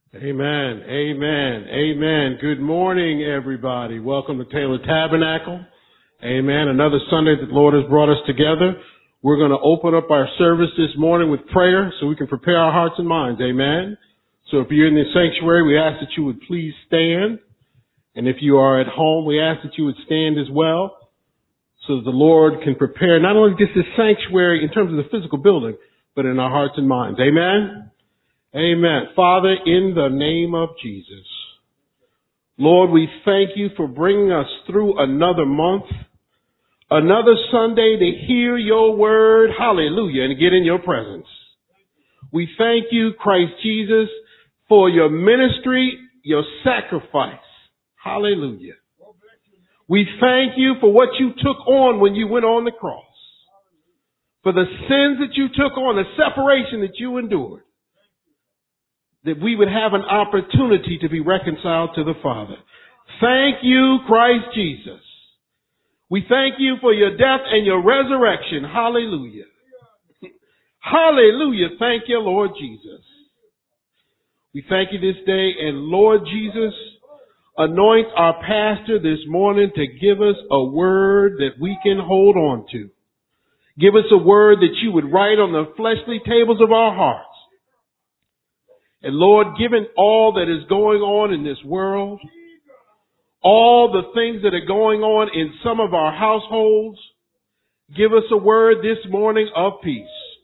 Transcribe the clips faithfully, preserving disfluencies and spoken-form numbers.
Amen. Amen. Amen. Good morning, everybody. Welcome to Taylor Tabernacle. Amen. Another Sunday that the Lord has brought us together. We're going to open up our service this morning with prayer so we can prepare our hearts and minds. Amen. So if you're in the sanctuary, we ask that you would please stand. And if you are at home, we ask that you would stand as well so that the Lord can prepare not only just this sanctuary in terms of the physical building, but in our hearts and minds. Amen. Amen. Father, in the name of Jesus, Lord, we thank you for bringing us through another month, another Sunday to hear your word, hallelujah, and get in your presence. We thank you, Christ Jesus, for your ministry, your sacrifice, hallelujah. We thank you for what you took on when you went on the cross, for the sins that you took on, the separation that you endured, that we would have an opportunity to be reconciled to the Father. Thank you, Christ Jesus. We thank you for your death and your resurrection. Hallelujah. Hallelujah. Thank you, Lord Jesus. We thank you this day, and Lord Jesus, anoint our pastor this morning to give us a word that we can hold on to. Give us a word that you would write on the fleshly tables of our hearts. And Lord, given all that is going on in this world, all the things that are going on in some of our households, give us a word this morning of peace.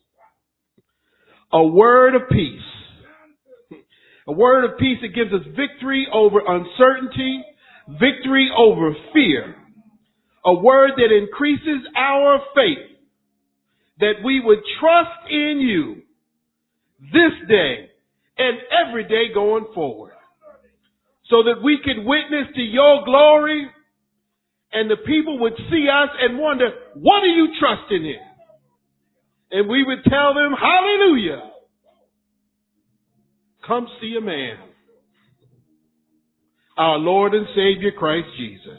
A word of peace. A word of peace that gives us victory over uncertainty, victory over fear. A word that increases our faith, that we would trust in you this day and every day going forward, so that we could witness to your glory and the people would see us and wonder, what are you trusting in? And we would tell them, hallelujah, come see a man, our Lord and Savior Christ Jesus.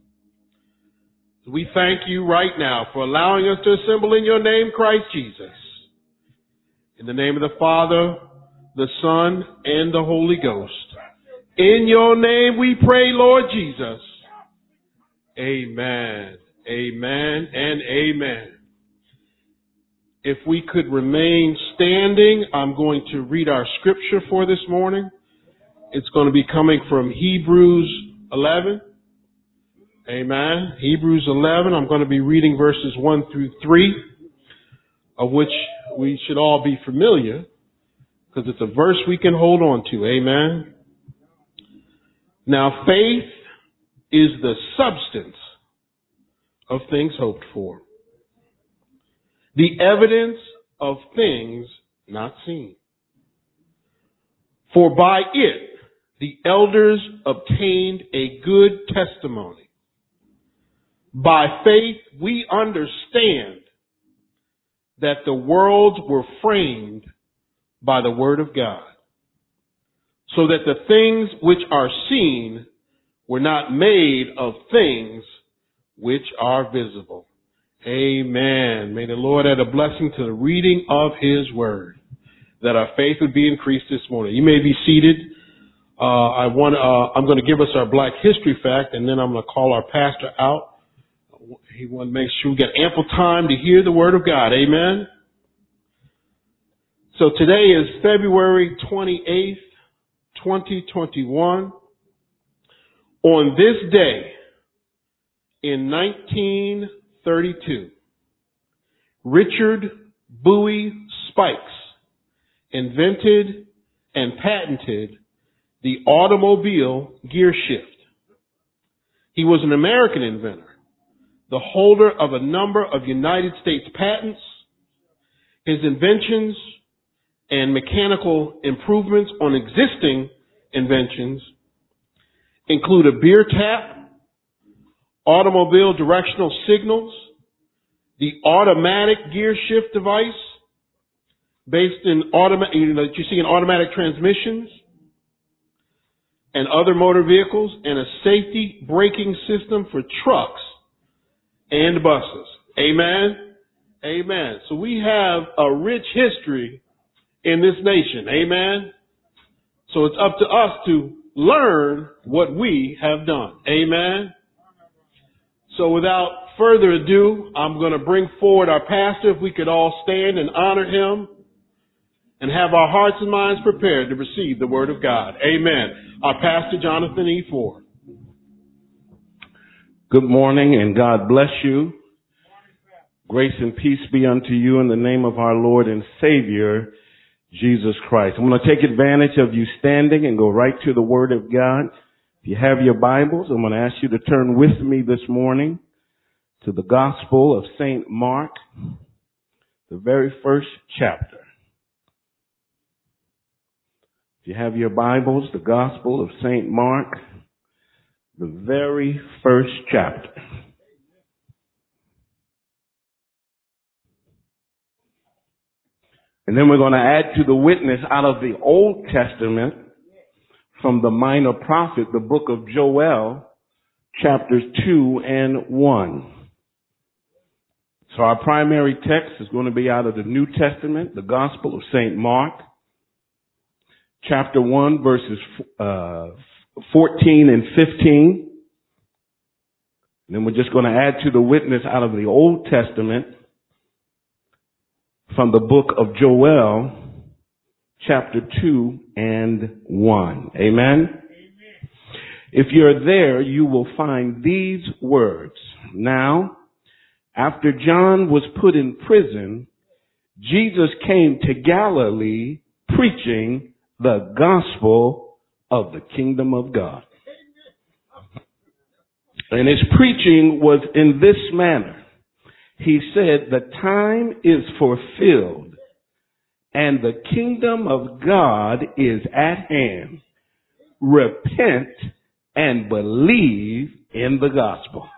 We thank you right now for allowing us to assemble in your name, Christ Jesus. In the name of the Father, the Son, and the Holy Ghost. In your name we pray, Lord Jesus. Amen. Amen and amen. If we could remain standing, I'm going to read our scripture for this morning. It's going to be coming from Hebrews eleven. Amen. Hebrews eleven. I'm going to be reading verses one through three, of which we should all be familiar, because it's a verse we can hold on to. Amen. Now, faith is the substance of things hoped for, the evidence of things not seen. For by it the elders obtained a good testimony. By faith we understand that the worlds were framed by the word of God, so that the things which are seen were not made of things which are visible. Amen. May the Lord add a blessing to the reading of his word, that our faith would be increased this morning. You may be seated. Uh, I want, uh, I'm going to give us our Black History fact, and then I'm going to call our pastor out. He wants to make sure we get ample time to hear the word of God. Amen. So today is February twenty-eighth, twenty twenty-one. On this day, in nineteen thirty-two, Richard Bowie Spikes invented and patented the automobile gear shift. He was an American inventor, the holder of a number of United States patents. His inventions and mechanical improvements on existing inventions include a beer tap, automobile directional signals, the automatic gear shift device based in automatic, you know, that you see in automatic transmissions and other motor vehicles, and a safety braking system for trucks and buses. Amen. Amen. So we have a rich history in this nation. Amen. So it's up to us to learn what we have done. Amen. So without further ado, I'm going to bring forward our pastor. If we could all stand and honor him and have our hearts and minds prepared to receive the word of God. Amen. Our pastor, Jonathan E. Ford. Good morning and God bless you. Grace and peace be unto you in the name of our Lord and Savior, Jesus Christ. I'm going to take advantage of you standing and go right to the Word of God. If you have your Bibles, I'm going to ask you to turn with me this morning to the Gospel of Saint Mark, the very first chapter. If you have your Bibles, the Gospel of Saint Mark, the very first chapter. And then we're going to add to the witness out of the Old Testament from the minor prophet, the book of Joel, chapters two and one. So our primary text is going to be out of the New Testament, the Gospel of Saint Mark, chapter one, verses uh, fourteen and fifteen. And then we're just going to add to the witness out of the Old Testament from the book of Joel, chapter two and one. Amen? Amen. If you're there, you will find these words. Now, after John was put in prison, Jesus came to Galilee preaching the gospel of the kingdom of God. And his preaching was in this manner. He said, the time is fulfilled and the kingdom of God is at hand. Repent and believe in the gospel.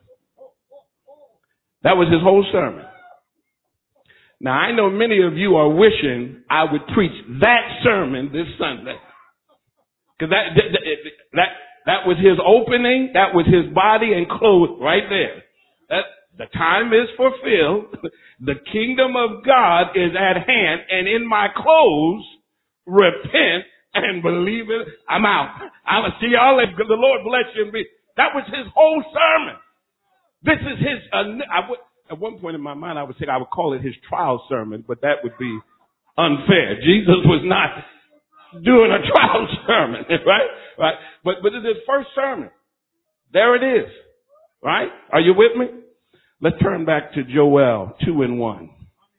That was his whole sermon. Now, I know many of you are wishing I would preach that sermon this Sunday. Because that, that, that, that was his opening, that was his body and close right there. That, the time is fulfilled. The kingdom of God is at hand. And in my close, repent and believe it. I'm out. I'm going to see y'all. Because the Lord bless you. That was his whole sermon. This is his, uh, I would, at one point in my mind, I would say I would call it his trial sermon, but that would be unfair. Jesus was not doing a trial sermon, right? Right. But, but it's his first sermon. There it is. Right? Are you with me? Let's turn back to Joel two and one.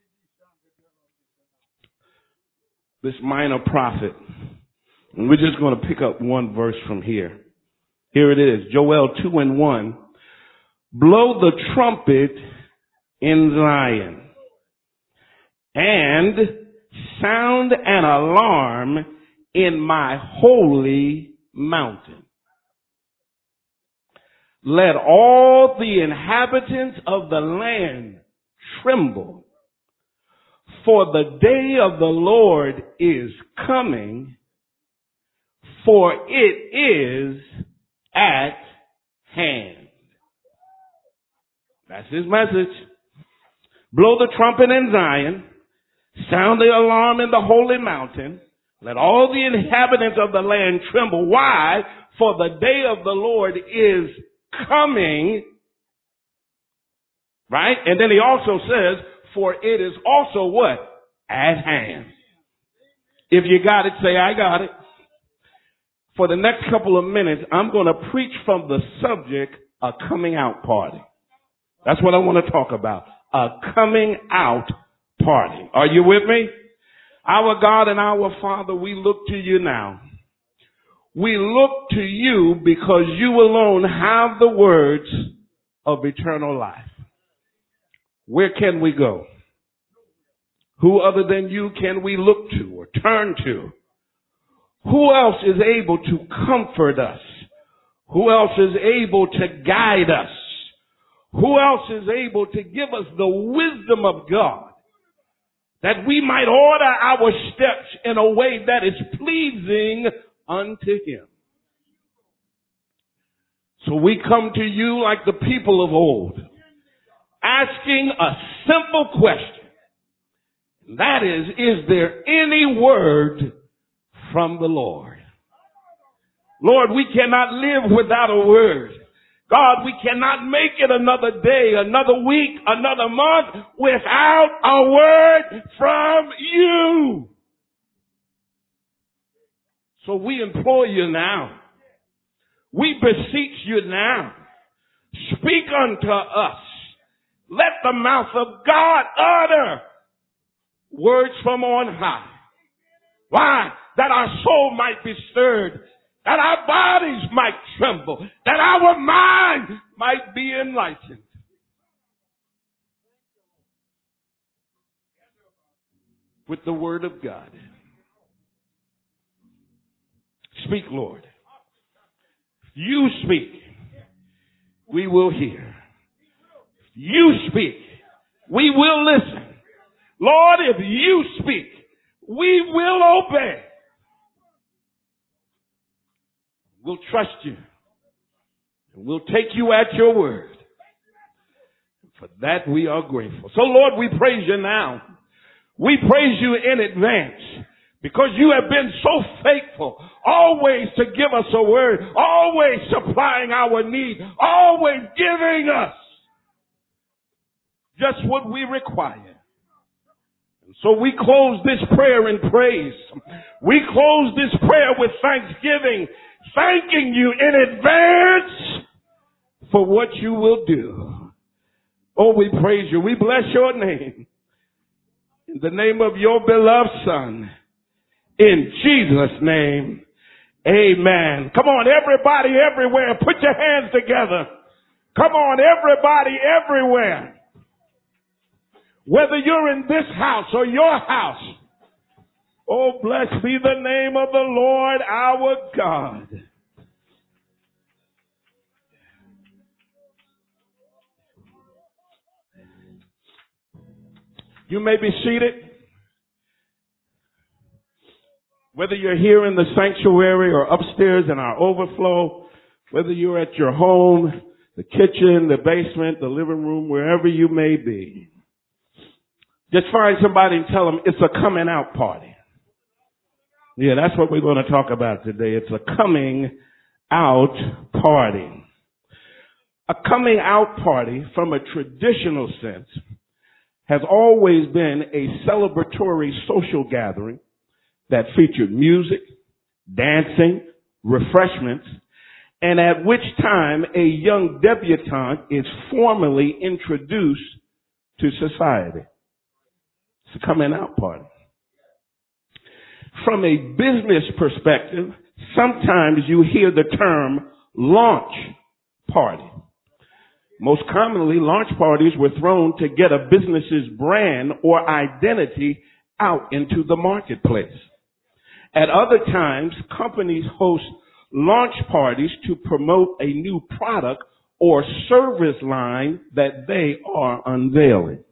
This minor prophet. And we're just going to pick up one verse from here. Here it is. Joel two and one. Blow the trumpet in Zion and sound an alarm in my holy mountain. Let all the inhabitants of the land tremble, for the day of the Lord is coming, for it is at hand. That's his message. Blow the trumpet in Zion, sound the alarm in the holy mountain. Let all the inhabitants of the land tremble. Why? For the day of the Lord is coming. Right? And then he also says, for it is also what? At hand. If you got it, say, I got it. For the next couple of minutes, I'm going to preach from the subject, a coming out party. That's what I want to talk about. A coming out party. Are you with me? Our God and our Father, we look to you now. We look to you because you alone have the words of eternal life. Where can we go? Who other than you can we look to or turn to? Who else is able to comfort us? Who else is able to guide us? Who else is able to give us the wisdom of God that we might order our steps in a way that is pleasing unto him? So we come to you like the people of old, asking a simple question. That is, is there any word from the Lord. Lord, we cannot live without a word. God, we cannot make it another day, another week, another month without a word from you. So we implore you now. We beseech you now. Speak unto us. Let the mouth of God utter words from on high. Why? That our soul might be stirred, that our bodies might tremble, that our mind might be enlightened. With the word of God. Speak, Lord. You speak, we will hear. You speak, we will listen. Lord, if you speak, we will obey. We'll trust you. And we'll take you at your word. For that we are grateful. So Lord, we praise you now. We praise you in advance. Because you have been so faithful, always to give us a word, always supplying our need, always giving us just what we require. And so we close this prayer in praise. We close this prayer with thanksgiving, thanking you in advance for what you will do. Oh, we praise you. We bless your name. In the name of your beloved Son. In Jesus' name, amen. Come on, everybody everywhere, put your hands together. Come on, everybody everywhere. Whether you're in this house or your house. Oh, blessed be the name of the Lord our God. You may be seated. Whether you're here in the sanctuary or upstairs in our overflow, whether you're at your home, the kitchen, the basement, the living room, wherever you may be, just find somebody and tell them it's a coming out party. Yeah, that's what we're going to talk about today. It's a coming out party. A coming out party, from a traditional sense, has always been a celebratory social gathering that featured music, dancing, refreshments, and at which time a young debutante is formally introduced to society. It's a coming out party. From a business perspective, sometimes you hear the term launch party. Most commonly, launch parties were thrown to get a business's brand or identity out into the marketplace. At other times, companies host launch parties to promote a new product or service line that they are unveiling.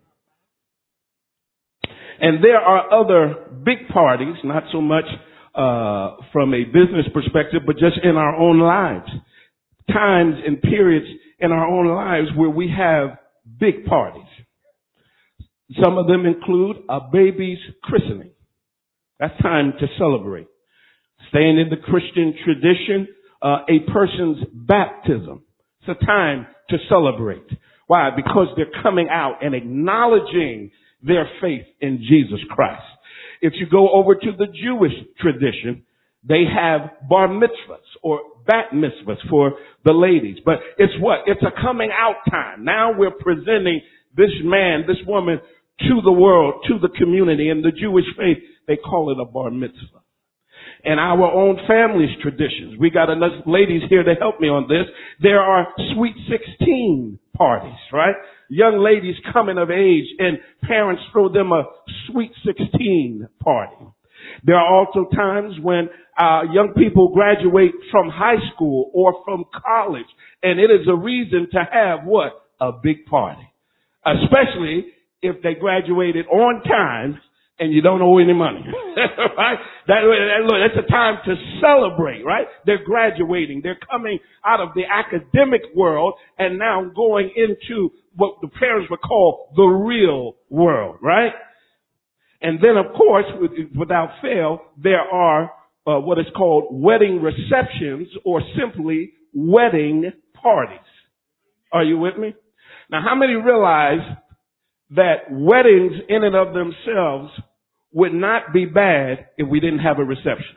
And there are other big parties, not so much uh, from a business perspective, but just in our own lives. Times and periods in our own lives where we have big parties. Some of them include a baby's christening. That's time to celebrate. Staying in the Christian tradition, uh, a person's baptism. It's a time to celebrate. Why? Because they're coming out and acknowledging their faith in Jesus Christ. If you go over to the Jewish tradition, they have bar mitzvahs or bat mitzvahs for the ladies. But it's what? It's a coming out time. Now we're presenting this man, this woman to the world, to the community. In the Jewish faith, they call it a bar mitzvah. In our own family's traditions, we got enough ladies here to help me on this. There are sweet sixteen parties, right? Young ladies coming of age and parents throw them a sweet sixteen party. There are also times when uh, young people graduate from high school or from college, and it is a reason to have what? A big party. Especially if they graduated on time and you don't owe any money. Right? That, that, look, that's a time to celebrate, right? They're graduating. They're coming out of the academic world and now going into what the parents would call the real world, right? And then, of course, with, without fail, there are uh, what is called wedding receptions or simply wedding parties. Are you with me? Now, how many realize that weddings in and of themselves would not be bad if we didn't have a reception?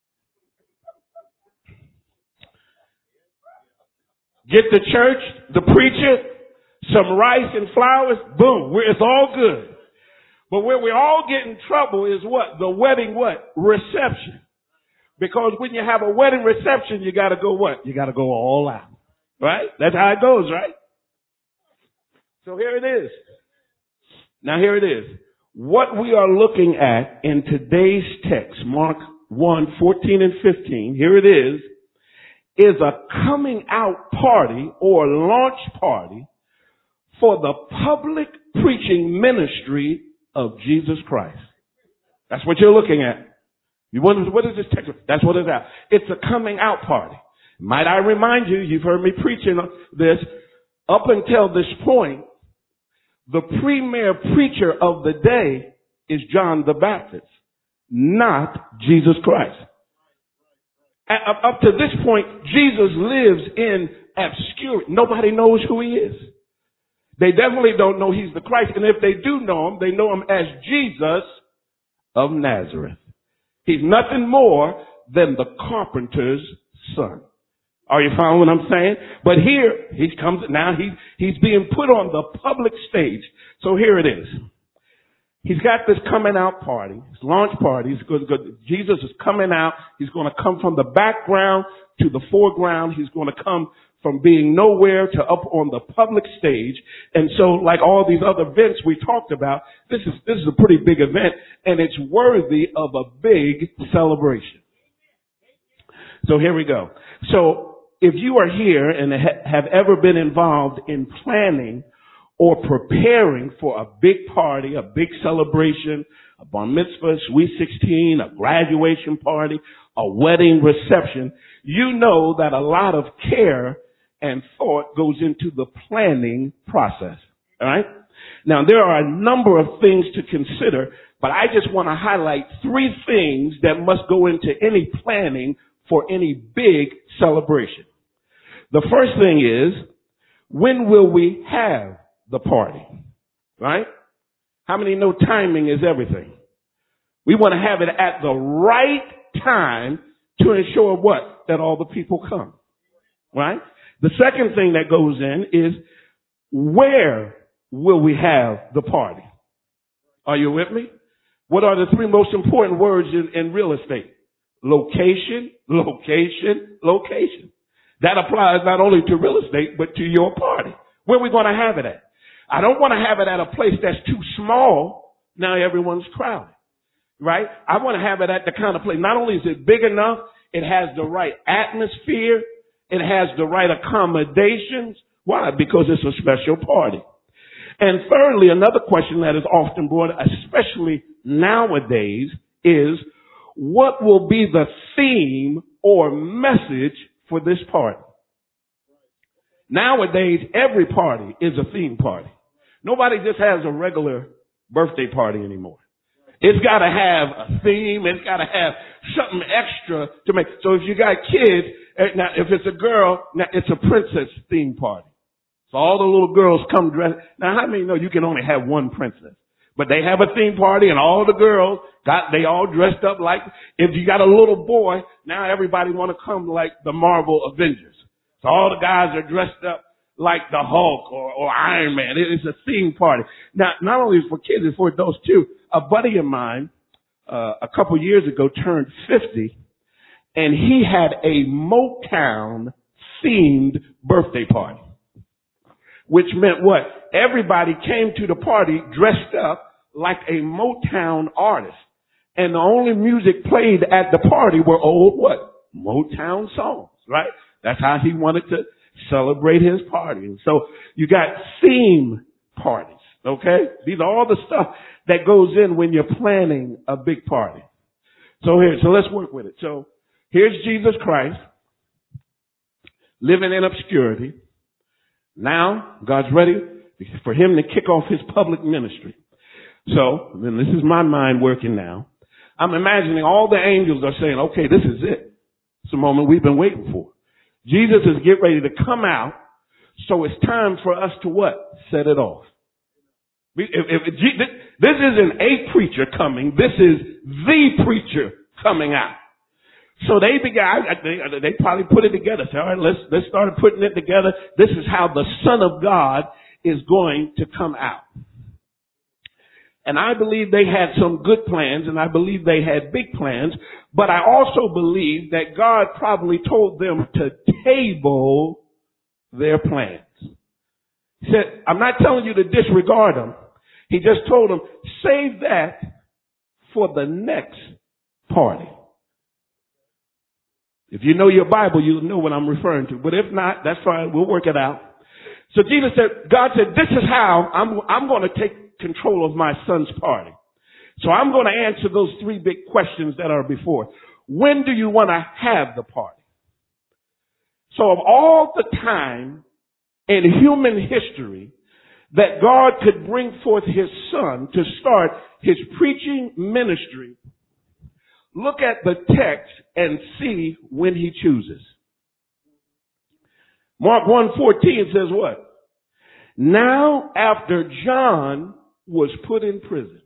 Get the church, the preacher, some rice and flowers, boom, we're, it's all good. But where we all get in trouble is what? The wedding what? Reception. Because when you have a wedding reception, you gotta go what? You gotta go all out. Right? That's how it goes, right? So here it is. Now here it is. What we are looking at in today's text, Mark one, fourteen and fifteen, here it is, is a coming out party or launch party for the public preaching ministry of Jesus Christ. That's what you're looking at. You wonder, what is this text? That's what it's at. It's a coming out party. Might I remind you, you've heard me preaching this, up until this point, the premier preacher of the day is John the Baptist, not Jesus Christ. Up to this point, Jesus lives in obscurity. Nobody knows who he is. They definitely don't know he's the Christ. And if they do know him, they know him as Jesus of Nazareth. He's nothing more than the carpenter's son. Are you following what I'm saying? But here, he comes, now he, he's being put on the public stage. So here it is. He's got this coming out party, his launch party. He's going to, Jesus is coming out. He's going to come from the background to the foreground. He's going to come from being nowhere to up on the public stage. And so, like all these other events we talked about, this is, this is a pretty big event, and it's worthy of a big celebration. So here we go. So if you are here and ha- have ever been involved in planning or preparing for a big party, a big celebration, a bar mitzvah, sweet sixteen, a graduation party, a wedding reception, you know that a lot of care and thought goes into the planning process. All right? Now, there are a number of things to consider, but I just want to highlight three things that must go into any planning for any big celebration. The first thing is, when will we have the party? Right? How many know timing is everything? We want to have it at the right time to ensure what? That all the people come. Right? The second thing that goes in is, where will we have the party? Are you with me? What are the three most important words in, in real estate? Location, location, location. That applies not only to real estate, but to your party. Where are we going to have it at? I don't want to have it at a place that's too small. Now everyone's crowded. Right? I want to have it at the kind of place. Not only is it big enough, it has the right atmosphere. It has the right accommodations. Why? Because it's a special party. And thirdly, another question that is often brought, especially nowadays, is what will be the theme or message for this party? Nowadays, every party is a theme party. Nobody just has a regular birthday party anymore. It's got to have a theme. It's got to have something extra to make. So if you got kids, now if it's a girl, now it's a princess theme party. So all the little girls come dressed. Now how many know you can only have one princess? But they have a theme party and all the girls got, they all dressed up like, if you got a little boy, now everybody want to come like the Marvel Avengers. So all the guys are dressed up like the Hulk or, or Iron Man. It's a theme party. Now, not only is it for kids, it's for adults too. A buddy of mine, uh, a couple years ago turned fifty, and he had a Motown themed birthday party. Which meant what? Everybody came to the party dressed up like a Motown artist. And the only music played at the party were old what? Motown songs, right? That's how he wanted to celebrate his party. And so you got theme parties, okay? These are all the stuff that goes in when you're planning a big party. So here, so let's work with it. So here's Jesus Christ living in obscurity. Now God's ready for him to kick off his public ministry. So then this is my mind working now. I'm imagining all the angels are saying, okay, this is it. It's the moment we've been waiting for. Jesus is getting ready to come out, so it's time for us to what? Set it off. If, if, if, this isn't a preacher coming. This is the preacher coming out. So they began, they, they probably put it together. Say, all right, let's, let's start putting it together. This is how the Son of God is going to come out. And I believe they had some good plans, and I believe they had big plans, but I also believe that God probably told them to table their plans. He said, I'm not telling you to disregard them. He just told them, save that for the next party. If you know your Bible, you'll know what I'm referring to. But if not, that's fine. We'll work it out. So Jesus said, God said, this is how I'm, I'm going to take control of my son's party. So I'm going to answer those three big questions that are before. When do you want to have the party? So of all the time in human history that God could bring forth his son to start his preaching ministry, look at the text and see when he chooses. Mark one fourteen says what? Now after John was put in prison,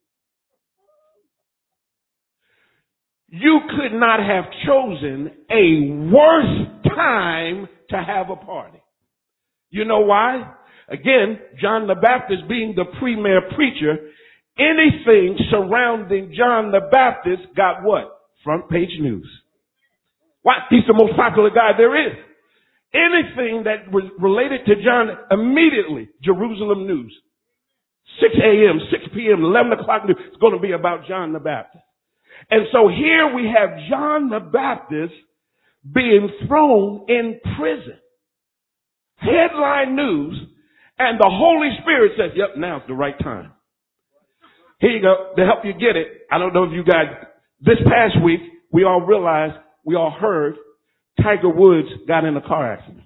you could not have chosen a worse time to have a party. You know why? Again, John the Baptist being the premier preacher, anything surrounding John the Baptist got what? Front page news. Why? He's the most popular guy there is. Anything that was related to John, immediately, Jerusalem news. six a.m., six p.m., eleven o'clock news. It's going to be about John the Baptist. And so here we have John the Baptist being thrown in prison. Headline news, and the Holy Spirit says, yep, now's the right time. Here you go. To help you get it, I don't know if you guys, this past week, we all realized, we all heard, Tiger Woods got in a car accident.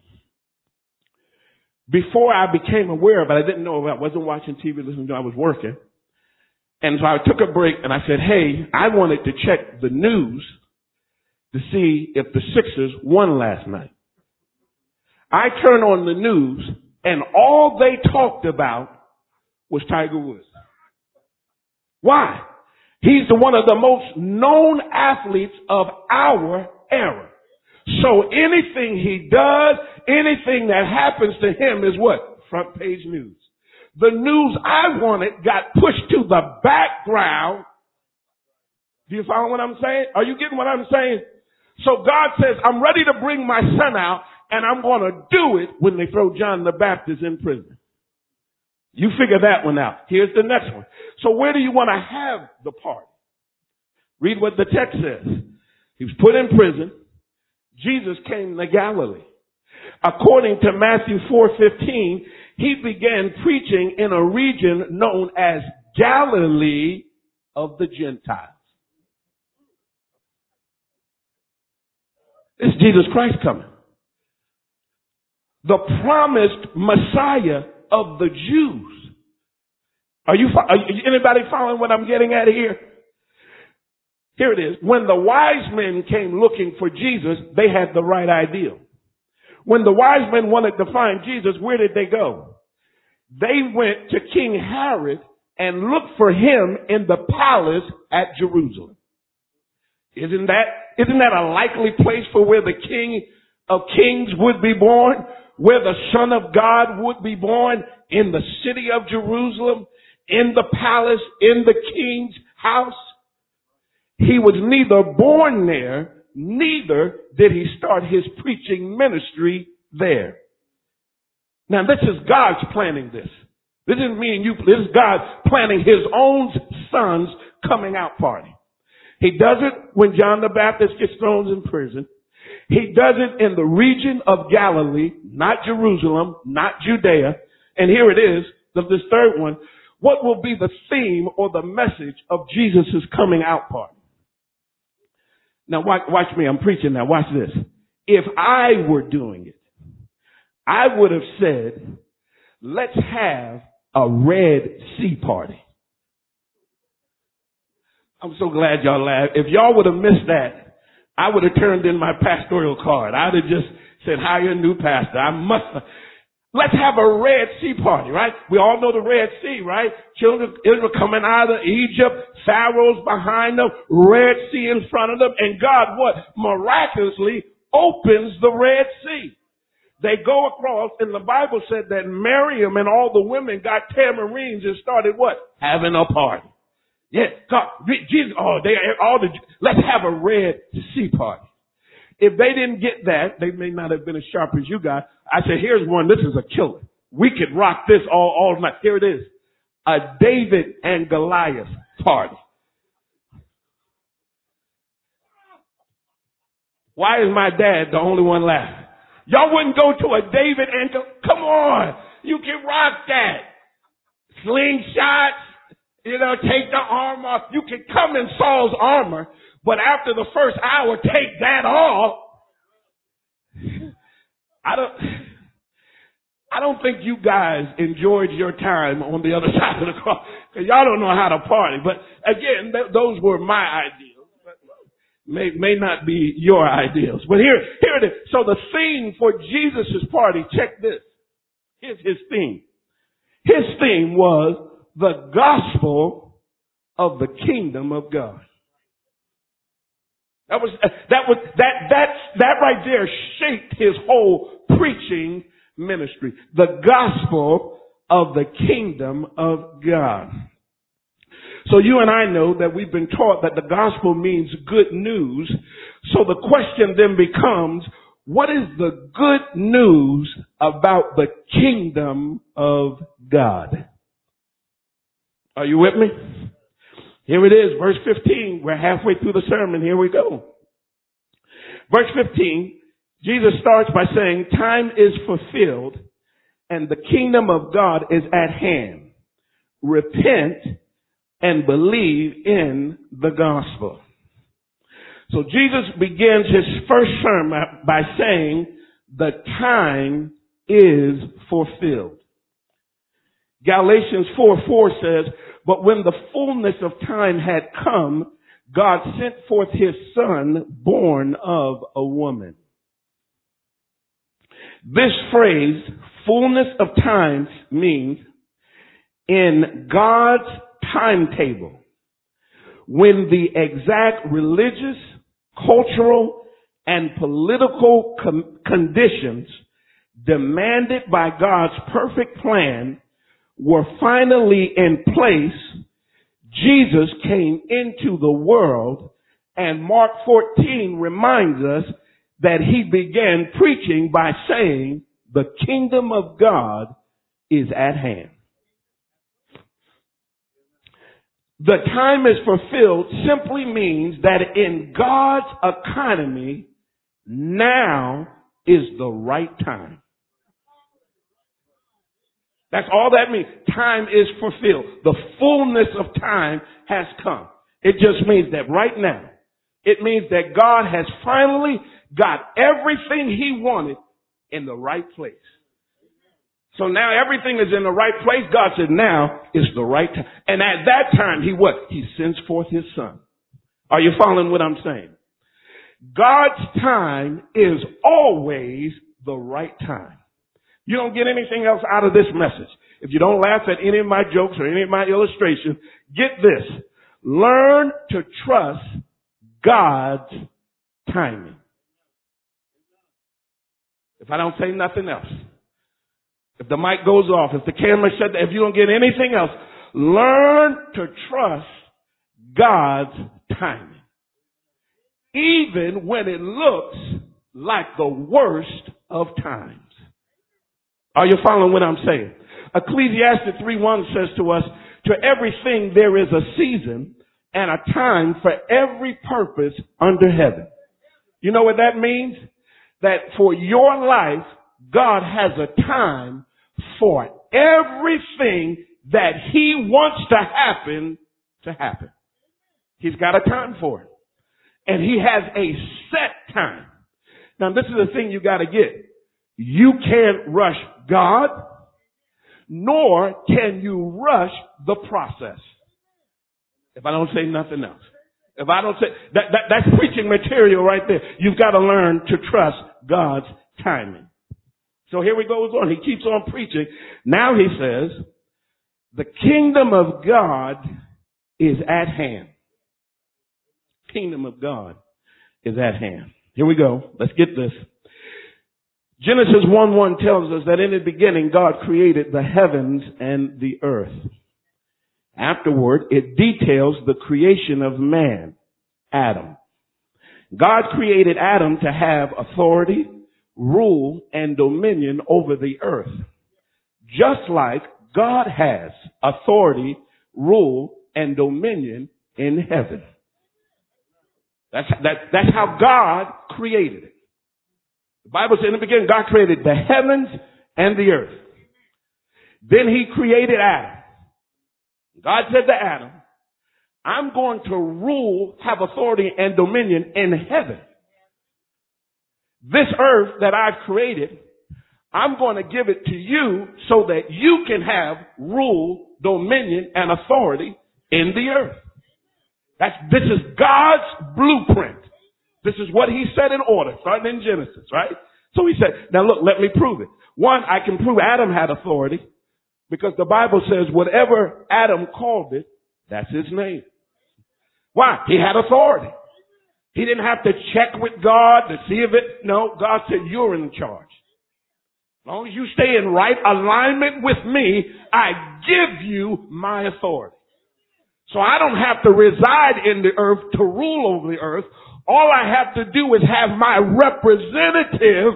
Before I became aware of it, I didn't know about it. I wasn't watching T V, listening to it, I was working. And so I took a break and I said, hey, I wanted to check the news to see if the Sixers won last night. I turned on the news and all they talked about was Tiger Woods. Why? He's the, one of the most known athletes of our era. So anything he does, anything that happens to him is what? Front page news. The news I wanted got pushed to the background. Do you follow what I'm saying? Are you getting what I'm saying? So God says, I'm ready to bring my son out, and I'm going to do it when they throw John the Baptist in prison. You figure that one out. Here's the next one. So where do you want to have the party? Read what the text says. He was put in prison. Jesus came to Galilee. According to Matthew four fifteen, he began preaching in a region known as Galilee of the Gentiles. It's Jesus Christ coming. The promised Messiah of the Jews. Are you, are you anybody following what I'm getting at here? Here it is. When the wise men came looking for Jesus, they had the right idea. When the wise men wanted to find Jesus, where did they go? They went to King Herod and looked for him in the palace at Jerusalem. Isn't that, isn't that a likely place for where the King of Kings would be born? Where the Son of God would be born? In the city of Jerusalem? In the palace? In the king's house? He was neither born there, neither did he start his preaching ministry there. Now this is God's planning this. This isn't me and you. This is God planning his own son's coming out party. He does it when John the Baptist gets thrown in prison. He does it in the region of Galilee, not Jerusalem, not Judea. And here it is, this third one. What will be the theme or the message of Jesus' coming out party? Now watch, watch me, I'm preaching now, watch this. If I were doing it, I would have said, let's have a Red Sea party. I'm so glad y'all laughed. If y'all would have missed that, I would have turned in my pastoral card. I'd have just said, hire a new pastor. I must. Let's have a Red Sea party, right? We all know the Red Sea, right? Children of Israel coming out of Egypt, Pharaoh's behind them, Red Sea in front of them, and God, what? Miraculously opens the Red Sea. They go across, and the Bible said that Miriam and all the women got tamarines and started what? Having a party. Yeah, God, Jesus, oh, they all the, let's have a Red Sea party. If they didn't get that, they may not have been as sharp as you guys. I said, here's one. This is a killer. We could rock this all, all night. Here it is. A David and Goliath party. Why is my dad the only one laughing? Y'all wouldn't go to a David and go, come on. You can rock that. Slingshots. You know, take the armor off. You can come in Saul's armor, but after the first hour, take that off. I don't, I don't think you guys enjoyed your time on the other side of the cross, because y'all don't know how to party. But again, th- those were my ideals. But may, may not be your ideals. But here, here it is. So the theme for Jesus' party, check this. Here's his theme. His theme was the gospel of the kingdom of God. That was, that was, that, that, that right there shaped his whole preaching ministry. The gospel of the kingdom of God. So you and I know that we've been taught that the gospel means good news. So the question then becomes, what is the good news about the kingdom of God? Are you with me? Here it is, verse fifteen. We're halfway through the sermon. Here we go. Verse fifteen, Jesus starts by saying, time is fulfilled and the kingdom of God is at hand. Repent and believe in the gospel. So Jesus begins his first sermon by saying, the time is fulfilled. Galatians four four says, but when the fullness of time had come, God sent forth his son, born of a woman. This phrase, fullness of time, means in God's timetable, when the exact religious, cultural, and political com- conditions demanded by God's perfect plan were finally in place, Jesus came into the world, and Mark fourteen reminds us that he began preaching by saying, the kingdom of God is at hand. The time is fulfilled simply means that in God's economy, now is the right time. That's all that means. Time is fulfilled. The fullness of time has come. It just means that right now, it means that God has finally got everything he wanted in the right place. So now everything is in the right place. God said now is the right time. And at that time, he what? He sends forth his son. Are you following what I'm saying? God's time is always the right time. You don't get anything else out of this message. If you don't laugh at any of my jokes or any of my illustrations, get this. Learn to trust God's timing. If I don't say nothing else, if the mic goes off, if the camera shut down, if you don't get anything else, learn to trust God's timing. Even when it looks like the worst of times. Are you following what I'm saying? Ecclesiastes three one says to us, to everything there is a season and a time for every purpose under heaven. You know what that means? That for your life, God has a time for everything that he wants to happen to happen. He's got a time for it. And he has a set time. Now this is the thing you got to get. You can't rush God, nor can you rush the process. If I don't say nothing else. If I don't say, that, that, that's preaching material right there. You've got to learn to trust God's timing. So here he goes on. He keeps on preaching. Now he says, the kingdom of God is at hand. Kingdom of God is at hand. Here we go. Let's get this. Genesis one one tells us that in the beginning God created the heavens and the earth. Afterward, it details the creation of man, Adam. God created Adam to have authority, rule, and dominion over the earth. Just like God has authority, rule, and dominion in heaven. That's, that, that's how God created it. The Bible says in the beginning, God created the heavens and the earth. Then he created Adam. God said to Adam, I'm going to rule, have authority and dominion in heaven. This earth that I've created, I'm going to give it to you so that you can have rule, dominion, and authority in the earth. That's, this is God's blueprint. This is what he set in order, starting in Genesis, right? So he said, now look, let me prove it. One, I can prove Adam had authority because the Bible says whatever Adam called it, that's his name. Why? He had authority. He didn't have to check with God to see if it, no, God said, you're in charge. As long as you stay in right alignment with me, I give you my authority. So I don't have to reside in the earth to rule over the earth. All I have to do is have my representative.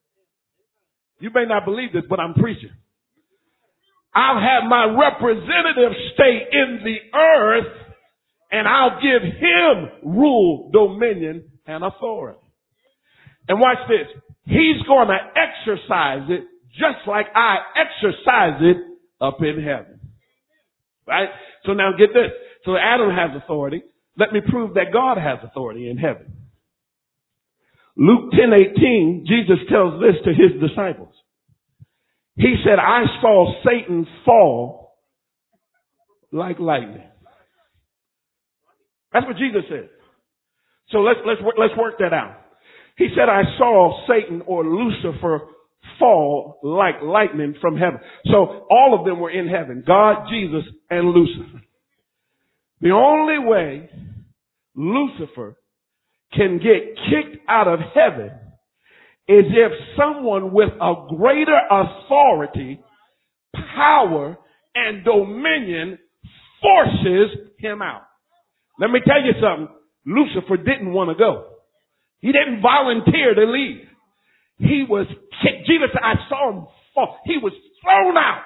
You may not believe this, but I'm preaching. I'll have my representative stay in the earth and I'll give him rule, dominion, and authority. And watch this. He's going to exercise it just like I exercise it up in heaven. Right? So now get this. So Adam has authority. Let me prove that God has authority in heaven. Luke ten eighteen, Jesus tells this to his disciples. He said, I saw Satan fall like lightning. That's what Jesus said. So let's, let's, let's work that out. He said, I saw Satan or Lucifer fall like lightning from heaven. So all of them were in heaven. God, Jesus, and Lucifer. The only way Lucifer can get kicked out of heaven is if someone with a greater authority, power, and dominion forces him out. Let me tell you something. Lucifer didn't want to go. He didn't volunteer to leave. He was kicked. Jesus said, I saw him fall. He was thrown out.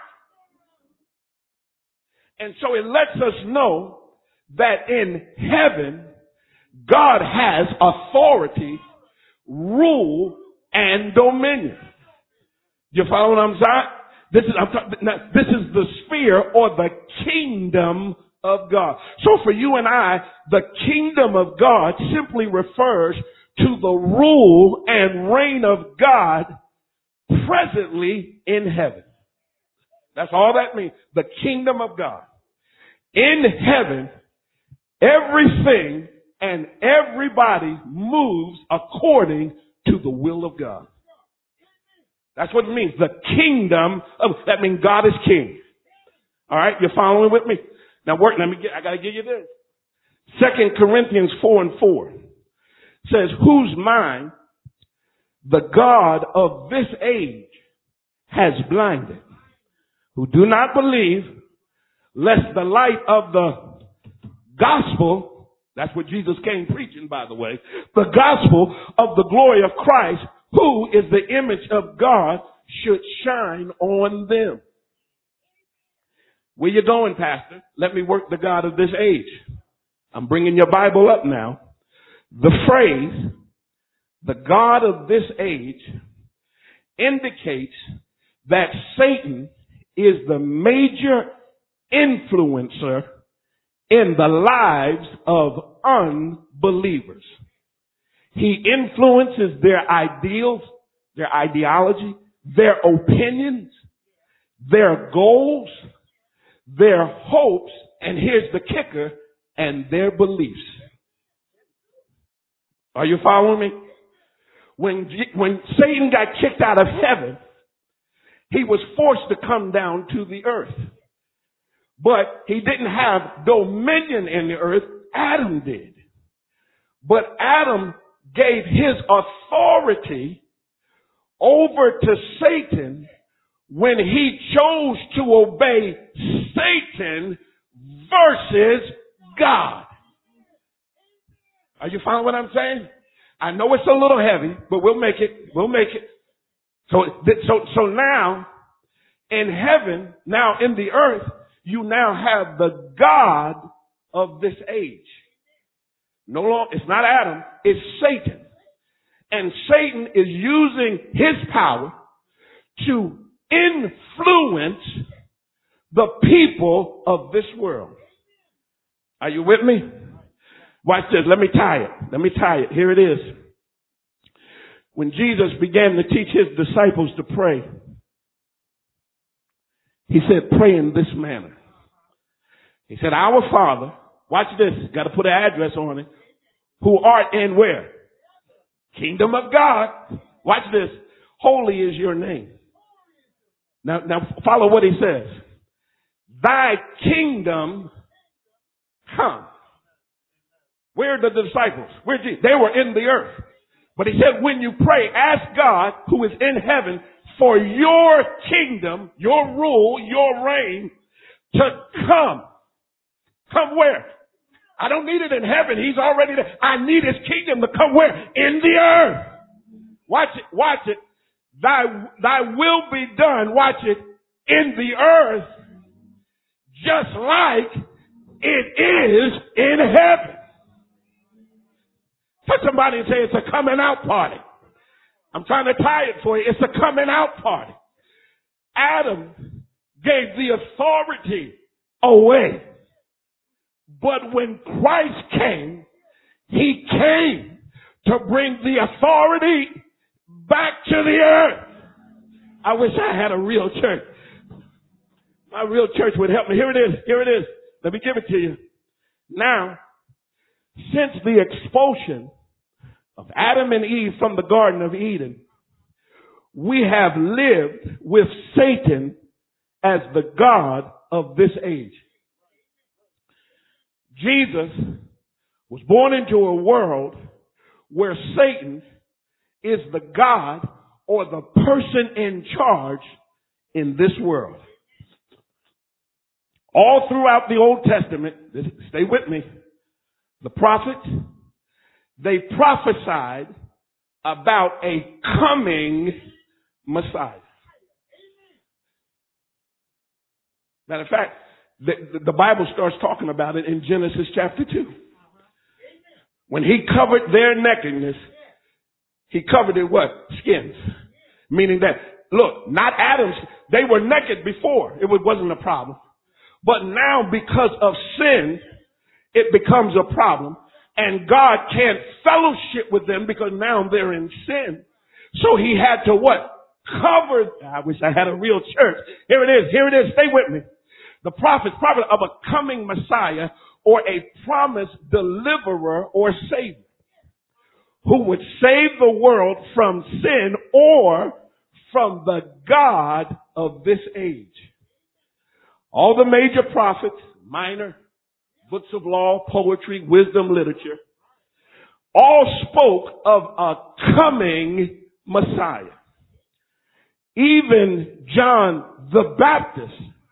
And so it lets us know that in heaven, God has authority, rule, and dominion. You follow what I'm saying? This is, I'm talking, now, this is the sphere or the kingdom of God. So for you and I, the kingdom of God simply refers to the rule and reign of God presently in heaven. That's all that means. The kingdom of God. In heaven, everything and everybody moves according to the will of God. That's what it means. The kingdom of, that means God is king. All right, you're following with me? Now work, let me get, I gotta give you this. Second Corinthians four and four says, whose mind the God of this age has blinded, who do not believe, lest the light of the gospel, that's what Jesus came preaching, by the way, the gospel of the glory of Christ, who is the image of God, should shine on them. Where you going, Pastor? Let me work the God of this age. I'm bringing your Bible up now. The phrase, the God of this age, indicates that Satan is the major influencer in the lives of unbelievers. He influences their ideals, their ideology, their opinions, their goals, their hopes, and here's the kicker, and their beliefs. Are you following me? When, when Satan got kicked out of heaven, he was forced to come down to the earth. But he didn't have dominion in the earth. Adam did. But Adam gave his authority over to Satan when he chose to obey Satan versus God. Are you following what I'm saying? I know it's a little heavy, but we'll make it. We'll make it. So, so, so now in heaven, now in the earth, you now have the God of this age. No longer, it's not Adam, it's Satan. And Satan is using his power to influence the people of this world. Are you with me? Watch this. Let me tie it. Let me tie it. Here it is. When Jesus began to teach his disciples to pray, he said, pray in this manner. He said, our Father, watch this, got to put an address on it, who art in where? Kingdom of God. Watch this. Holy is your name. Now, now follow what he says. Thy kingdom come. Where are the disciples? Where Jesus? They were in the earth. But he said, when you pray, ask God who is in heaven for your kingdom, your rule, your reign to come. Come where? I don't need it in heaven. He's already there. I need his kingdom to come where? In the earth. Watch it. Watch it. Thy, thy will be done. Watch it. In the earth. Just like it is in heaven. Touch somebody and say it's a coming out party. I'm trying to tie it for you. It's a coming out party. Adam gave the authority away. But when Christ came, he came to bring the authority back to the earth. I wish I had a real church. My real church would help me. Here it is. Here it is. Let me give it to you. Now, since the expulsion of Adam and Eve from the Garden of Eden, we have lived with Satan as the God of this age. Jesus was born into a world where Satan is the God or the person in charge in this world. All throughout the Old Testament, stay with me, the prophets, they prophesied about a coming Messiah. Matter of fact, the, the Bible starts talking about it in Genesis chapter two. When he covered their nakedness, he covered it what? Skins. Meaning that, look, not Adam's, they were naked before. It wasn't a problem. But now because of sin, it becomes a problem. And God can't fellowship with them because now they're in sin. So he had to what? Cover. I wish I had a real church. Here it is. Here it is. Stay with me. The prophets, prophet of a coming Messiah or a promised deliverer or savior who would save the world from sin or from the God of this age. All the major prophets, minor, books of law, poetry, wisdom, literature, all spoke of a coming Messiah. Even John the Baptist,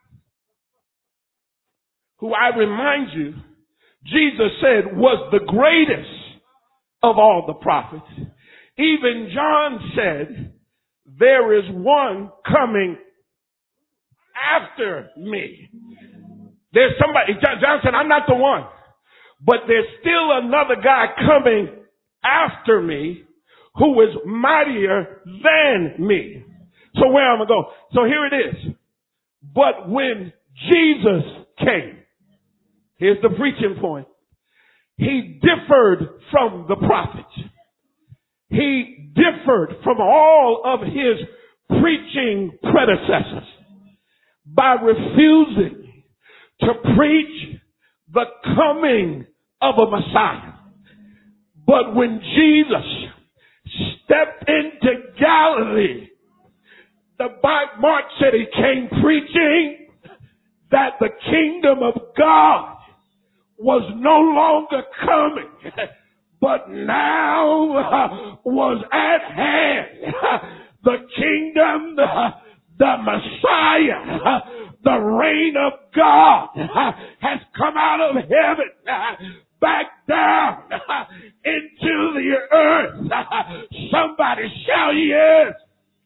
who I remind you, Jesus said was the greatest of all the prophets. Even John said, there is one coming after me. There's somebody, John said, I'm not the one, but there's still another guy coming after me who is mightier than me. So where am I going? So here it is. But when Jesus came, here's the preaching point. He differed from the prophets. He differed from all of his preaching predecessors by refusing to preach the coming of a Messiah, But when Jesus stepped into Galilee, the Bible, Mark said he came preaching that the kingdom of God was no longer coming, but now was at hand. The kingdom, the Messiah, the reign of God has come out of heaven back down into the earth. Somebody shout yes.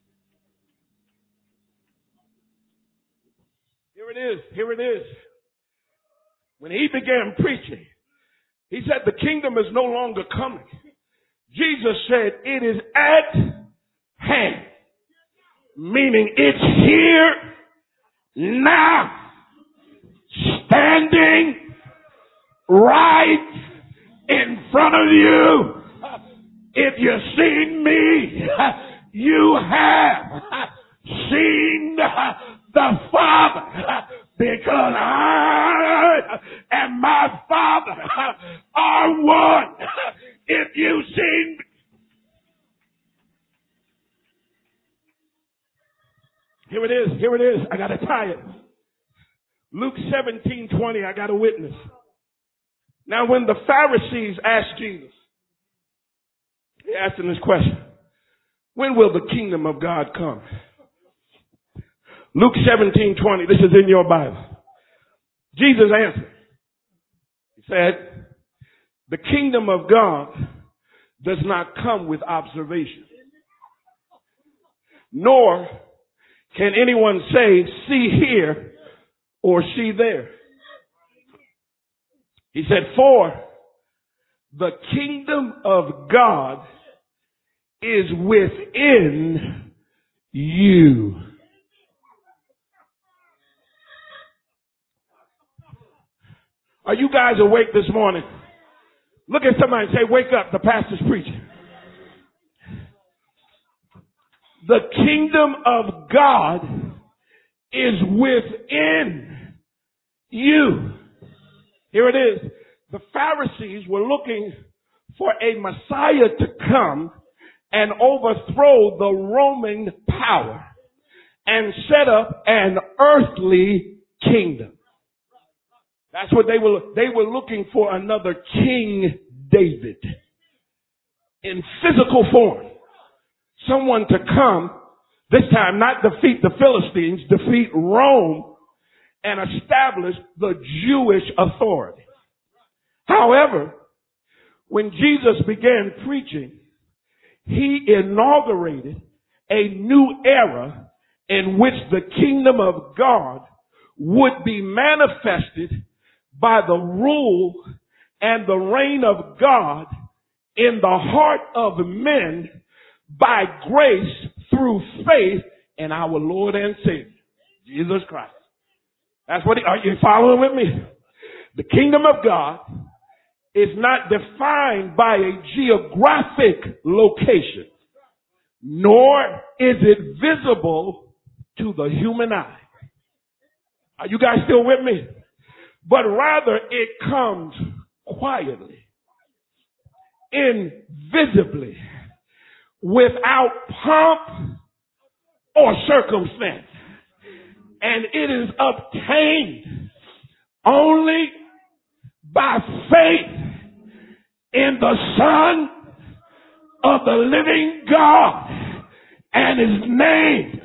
Here it is. Here it is. When he began preaching, he said the kingdom is no longer coming. Jesus said it is at hand, meaning it's here now, standing right in front of you. If you've seen me, you have seen the Father, because I and my Father are one. If you've seen me, here it is, here it is. I got to tie it. Luke seventeen twenty, I got a witness. Now when the Pharisees asked Jesus, they asked him this question: when will the kingdom of God come? Luke seventeen twenty, this is in your Bible. Jesus answered. He said, the kingdom of God does not come with observation, nor can anyone say, see here or see there. He said, for the kingdom of God is within you. Are you guys awake this morning? Look at somebody and say, wake up, the pastor's preaching. The kingdom of God is within you. Here it is. The Pharisees were looking for a Messiah to come and overthrow the Roman power and set up an earthly kingdom. That's what they were, they were looking for, another King David in physical form. Someone to come, this time not defeat the Philistines, defeat Rome and establish the Jewish authority. However, when Jesus began preaching, he inaugurated a new era in which the kingdom of God would be manifested by the rule and the reign of God in the heart of men by grace through faith in our Lord and Savior, Jesus Christ. That's what, he, are you following with me? The kingdom of God is not defined by a geographic location, nor is it visible to the human eye. Are you guys still with me? But rather it comes quietly, invisibly, without pomp or circumstance. And it is obtained only by faith in the Son of the living God. And his name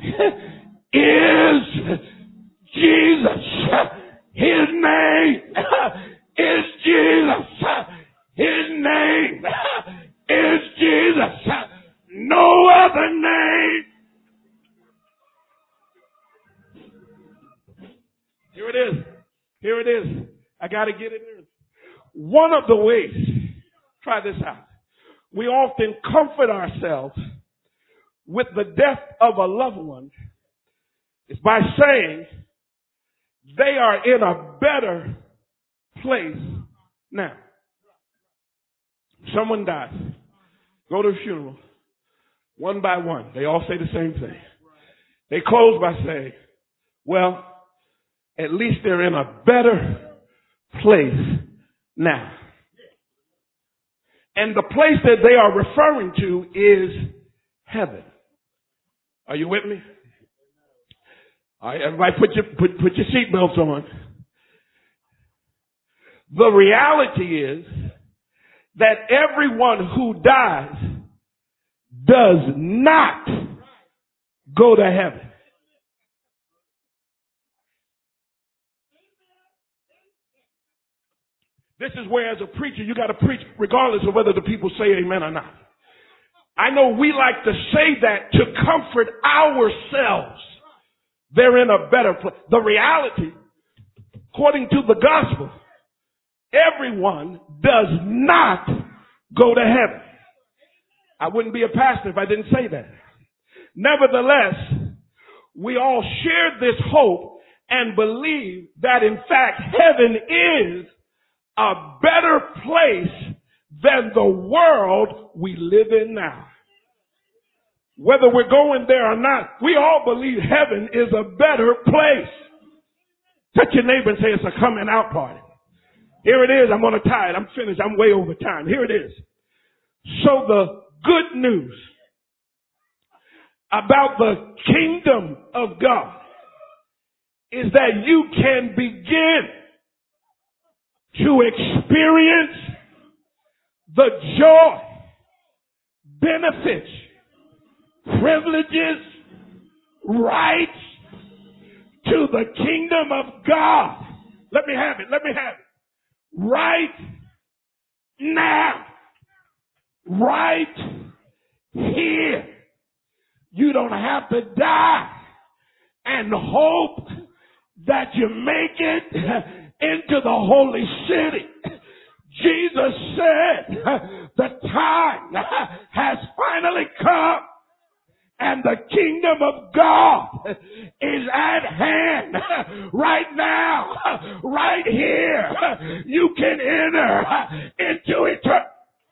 is Jesus. His name is Jesus. His name is Jesus. No other name. Here it is. Here it is. I got to get it in. One of the ways, try this out. We often comfort ourselves with the death of a loved one is by saying they are in a better place now. Someone dies. Go to a funeral. One by one. They all say the same thing. They close by saying, well, at least they're in a better place now. And the place that they are referring to is heaven. Are you with me? All right, everybody put your, put, put your seatbelts on. The reality is that everyone who dies does not go to heaven. This is where, as a preacher, you got to preach regardless of whether the people say amen or not. I know we like to say that to comfort ourselves. They're in a better place. The reality, according to the gospel, everyone does not go to heaven. I wouldn't be a pastor if I didn't say that. Nevertheless, we all share this hope and believe that, in fact, heaven is a better place than the world we live in now. Whether we're going there or not, we all believe heaven is a better place. Touch your neighbor and say it's a coming out party. Here it is. I'm on a tide. I'm finished. I'm way over time. Here it is. So the good news about the kingdom of God is that you can begin to experience the joy, benefits, privileges, rights to the kingdom of God. Let me have it. Let me have it. Right now. Right here. You don't have to die and hope that you make it into the holy city. Jesus said the time has finally come and the kingdom of God is at hand right now, right here. You can enter into eternity.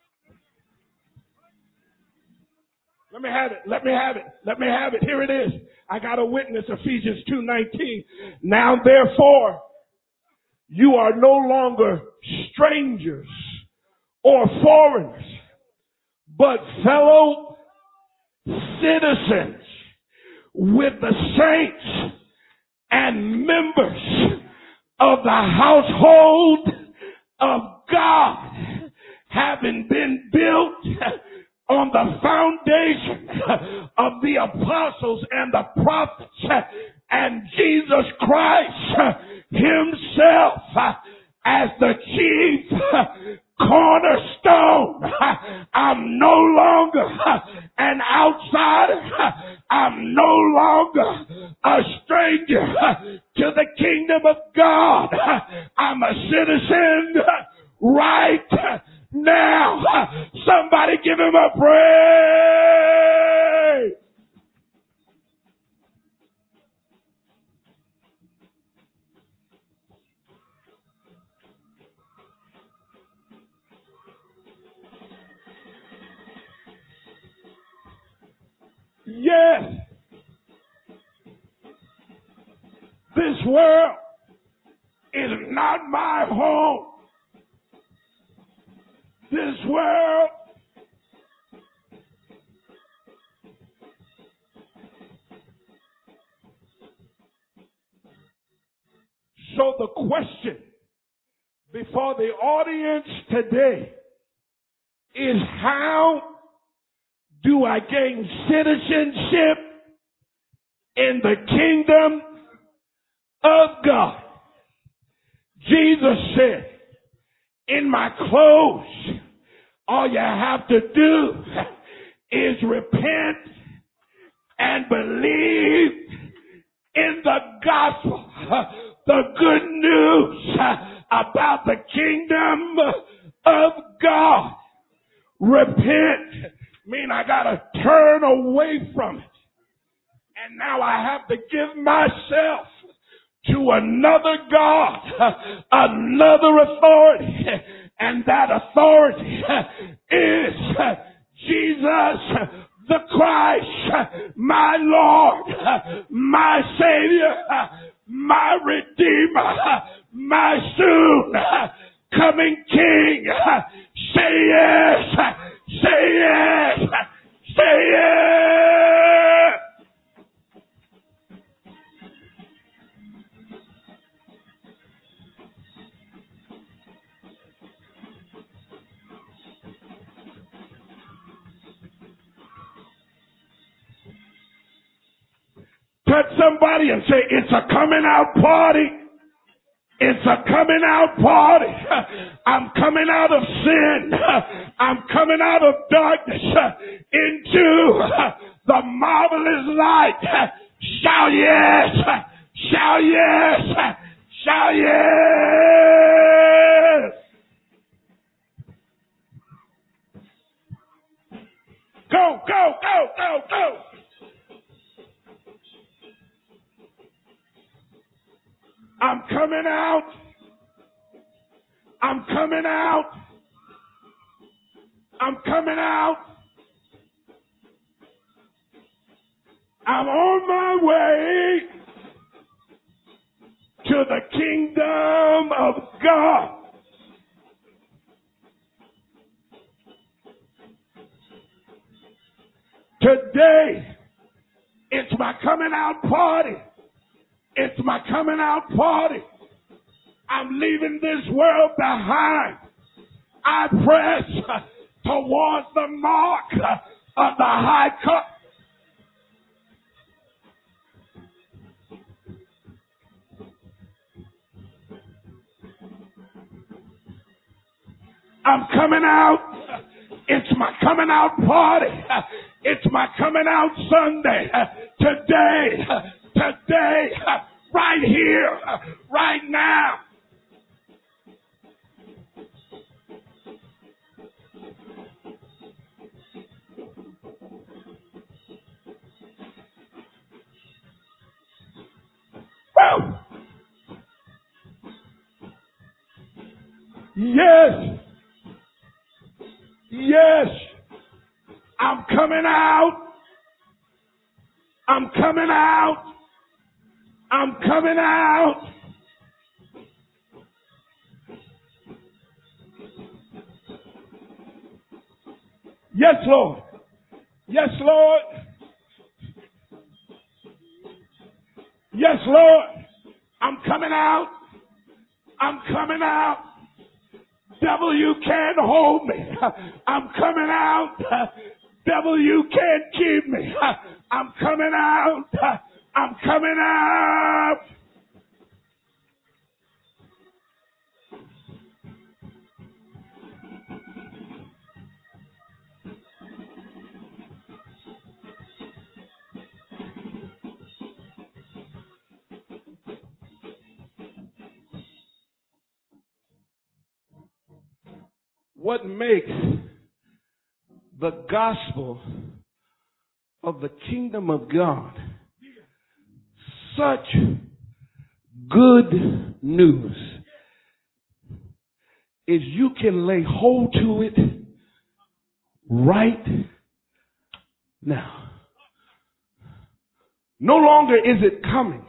Let me have it. Let me have it. Let me have it. Here it is. I got a witness, Ephesians two nineteen. Now therefore, you are no longer strangers or foreigners, but fellow citizens with the saints and members of the household of God, having been built on the foundation of the apostles and the prophets and Jesus Christ himself as the chief cornerstone. I'm no longer an outsider. I'm no longer a stranger to the kingdom of God. I'm a citizen right now. Somebody give him a praise. Yes. This world is not my home. This world so the question before the audience today is, how do I gain citizenship in the kingdom of God? Jesus said, in my clothes, all you have to do is repent and believe in the gospel, the good news about the kingdom of God. Repent mean I gotta turn away from it. And now I have to give myself to another God, another authority. And that authority is Jesus the Christ, my Lord, my Savior, my Redeemer, my soon coming King. Say yes. Say yes. Say yes. Touch somebody and say, it's a coming out party. It's a coming out party. I'm coming out of sin. I'm coming out of darkness into the marvelous light. Shout yes. Shout yes. Shout yes. Go, go, go, go, go. I'm coming out. I'm coming out. I'm coming out. I'm on my way to the kingdom of God. Today, it's my coming out party. It's my coming out party. I'm leaving this world behind. I press towards the mark of the high cup. I'm coming out. It's my coming out party. It's my coming out Sunday. Today. Today, right here, right now. Woo! Yes. Yes. I'm coming out. I'm coming out. I'm coming out. Yes, Lord. Yes, Lord. Yes, Lord. I'm coming out. I'm coming out. Devil, you can't hold me. I'm coming out. Devil, you can't keep me. I'm coming out. I'm coming out. What makes the gospel of the kingdom of God such good news is you can lay hold to it right now. No longer is it coming.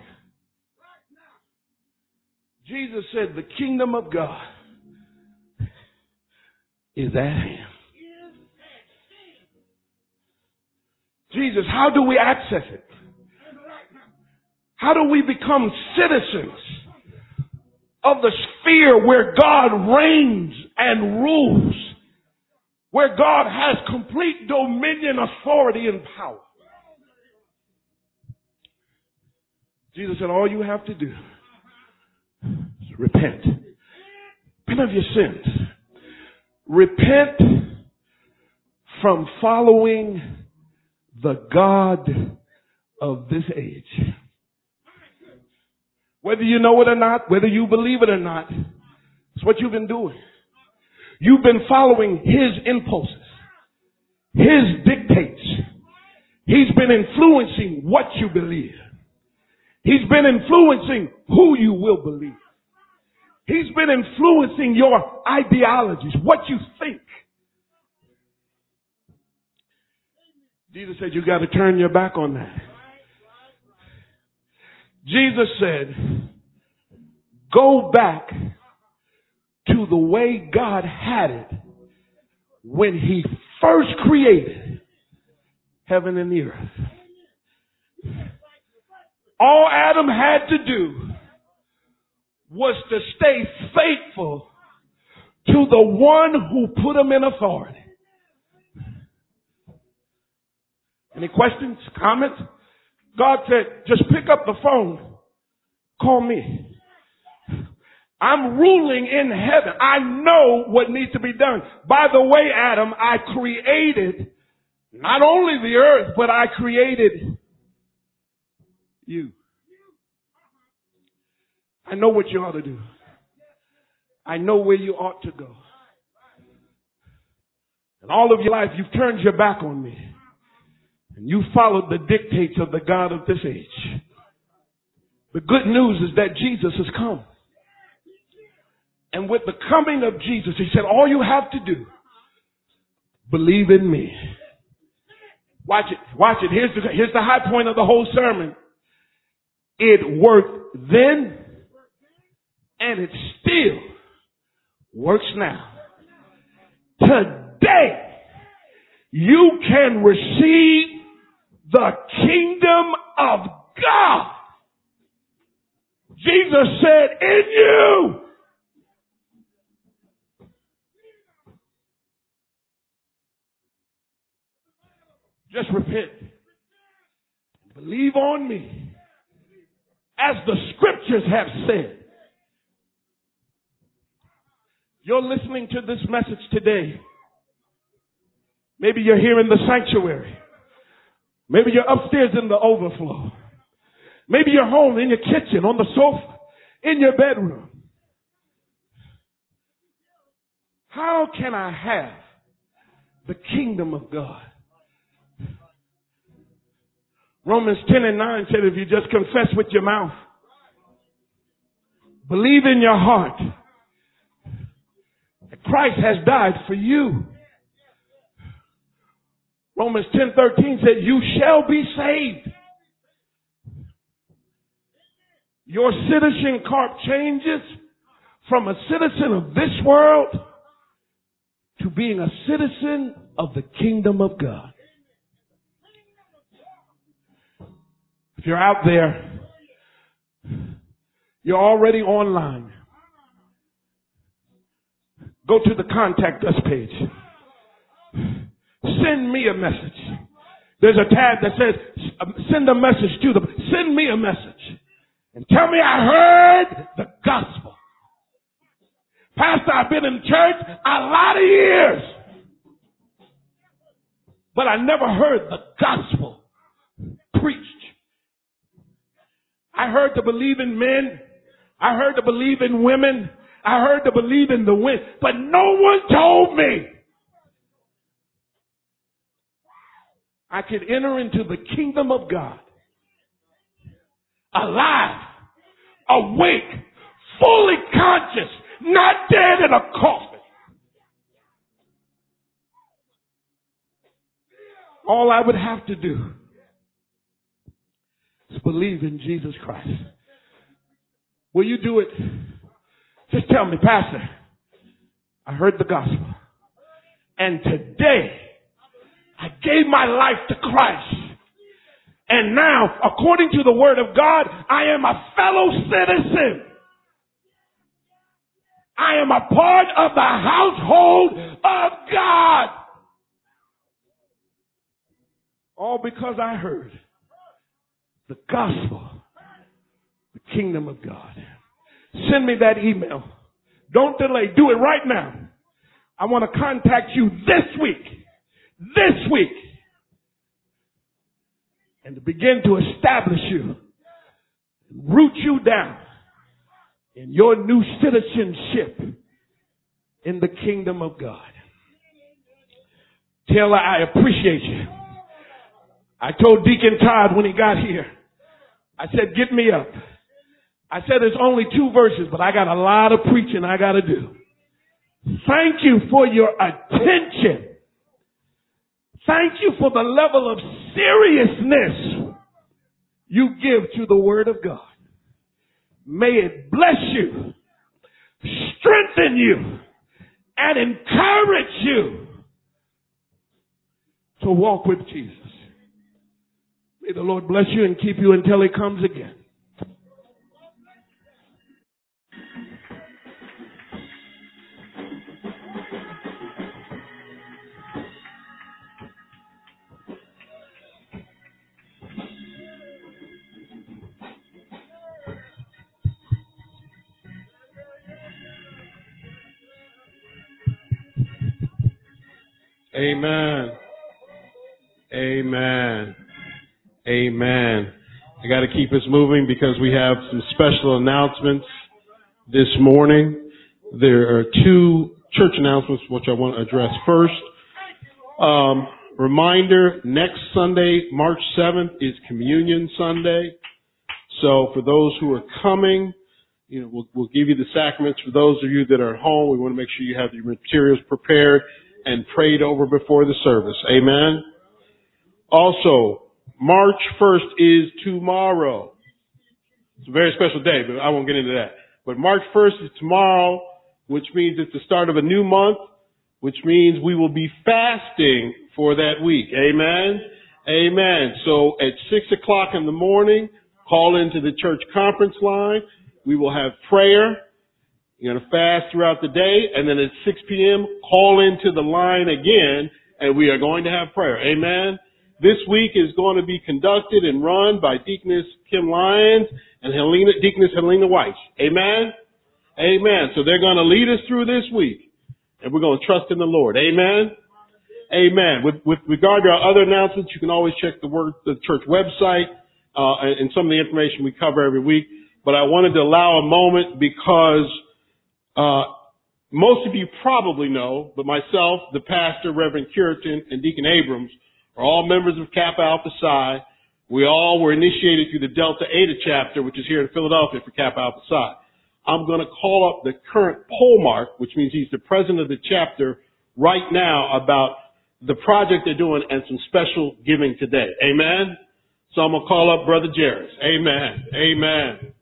Jesus said the kingdom of God is at hand. Jesus, how do we access it? How do we become citizens of the sphere where God reigns and rules, where God has complete dominion, authority, and power? Jesus said, all you have to do is repent. Repent of your sins. Repent from following the God of this age. Whether you know it or not, whether you believe it or not, it's what you've been doing. You've been following his impulses, his dictates. He's been influencing what you believe. He's been influencing who you will believe. He's been influencing your ideologies, what you think. Jesus said you got to turn your back on that. Jesus said, go back to the way God had it when he first created heaven and the earth, all Adam had to do was to stay faithful to the one who put him in authority. Any questions, comments? God said, just pick up the phone. Call me. I'm ruling in heaven. I know what needs to be done. By the way, Adam, I created not only the earth, but I created you. I know what you ought to do. I know where you ought to go. And all of your life, you've turned your back on me. And you followed the dictates of the God of this age. The good news is that Jesus has come. And with the coming of Jesus, he said, all you have to do, believe in me. Watch it. Watch it. Here's the, here's the high point of the whole sermon. It worked then, and it still works now. Today, you can receive the kingdom of God. Jesus said, in you. Just repent. Believe on me. As the scriptures have said. You're listening to this message today. Maybe you're here in the sanctuary. Maybe you're upstairs in the overflow. Maybe you're home in your kitchen, on the sofa, in your bedroom. How can I have the kingdom of God? Romans ten and nine said if you just confess with your mouth, believe in your heart that Christ has died for you. Romans ten thirteen said you shall be saved. Your citizen card changes from a citizen of this world to being a citizen of the kingdom of God. If you're out there, you're already online. Go to the contact us page. Send me a message. There's a tab that says send a message to them. Send me a message. And tell me I heard the gospel. Pastor, I've been in church a lot of years, but I never heard the gospel preached. I heard to believe in men. I heard to believe in women. I heard to believe in the wind, but no one told me I could enter into the kingdom of God alive, awake, fully conscious, not dead in a coffin. All I would have to do is believe in Jesus Christ. Will you do it? Just tell me, Pastor, I heard the gospel. And today, I gave my life to Christ. And now, according to the word of God, I am a fellow citizen. I am a part of the household of God. All because I heard the gospel, the kingdom of God. Send me that email. Don't delay. Do it right now. I want to contact you this week. This week. And to begin to establish you, root you down in your new citizenship in the kingdom of God. Taylor, I appreciate you. I told Deacon Todd when he got here, I said, get me up. I said, there's only two verses, but I got a lot of preaching I got to do. Thank you for your attention. Thank you for the level of seriousness you give to the word of God. May it bless you, strengthen you, and encourage you So walk with Jesus. May the Lord bless you and keep you until he comes again. Amen. Amen. Amen. I got to keep us moving because we have some special announcements this morning. There are two church announcements which I want to address first. Um, reminder, next Sunday, March seventh, is Communion Sunday. So for those who are coming, you know, we'll, we'll give you the sacraments. For those of you that are at home, we want to make sure you have your materials prepared and prayed over before the service. Amen. Also, March first is tomorrow. It's a very special day, but I won't get into that. But March first is tomorrow, which means it's the start of a new month, which means we will be fasting for that week. Amen. Amen. So at six o'clock in the morning, call into the church conference line. We will have prayer. You're going to fast throughout the day, and then at six p.m., call into the line again, and we are going to have prayer. Amen. This week is going to be conducted and run by Deaconess Kim Lyons and Helena, Deaconess Helena Weiss. Amen. Amen. So they're going to lead us through this week, and we're going to trust in the Lord. Amen. Amen. With, with regard to our other announcements, you can always check the, word, the church website uh, and some of the information we cover every week. But I wanted to allow a moment because uh most of you probably know, but myself, the pastor, Reverend Curitan, and Deacon Abrams are all members of Kappa Alpha Psi. We all were initiated through the Delta Eta chapter, which is here in Philadelphia for Kappa Alpha Psi. I'm going to call up the current polemarch, which means he's the president of the chapter right now, about the project they're doing and some special giving today. Amen? So I'm going to call up Brother Jairus. Amen. Amen.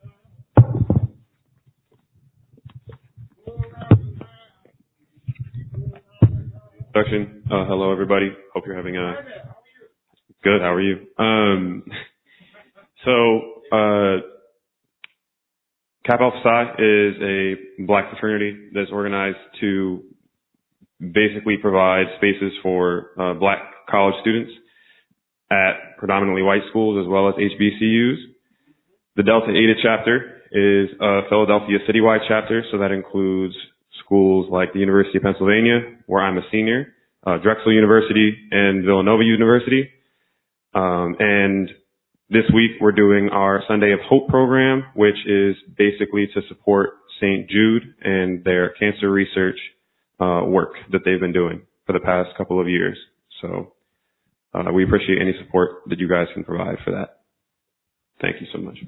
Introduction. Uh, hello, everybody. Hope you're having a good. How are you? Um, so, uh, Kappa Alpha Psi is a black fraternity that's organized to basically provide spaces for uh, black college students at predominantly white schools as well as H B C Us. The Delta Eta chapter is a Philadelphia citywide chapter, so that includes schools like the University of Pennsylvania, where I'm a senior, uh, Drexel University, and Villanova University. Um, and this week we're doing our Sunday of Hope program, which is basically to support Saint Jude and their cancer research uh, work that they've been doing for the past couple of years. So uh, we appreciate any support that you guys can provide for that. Thank you so much.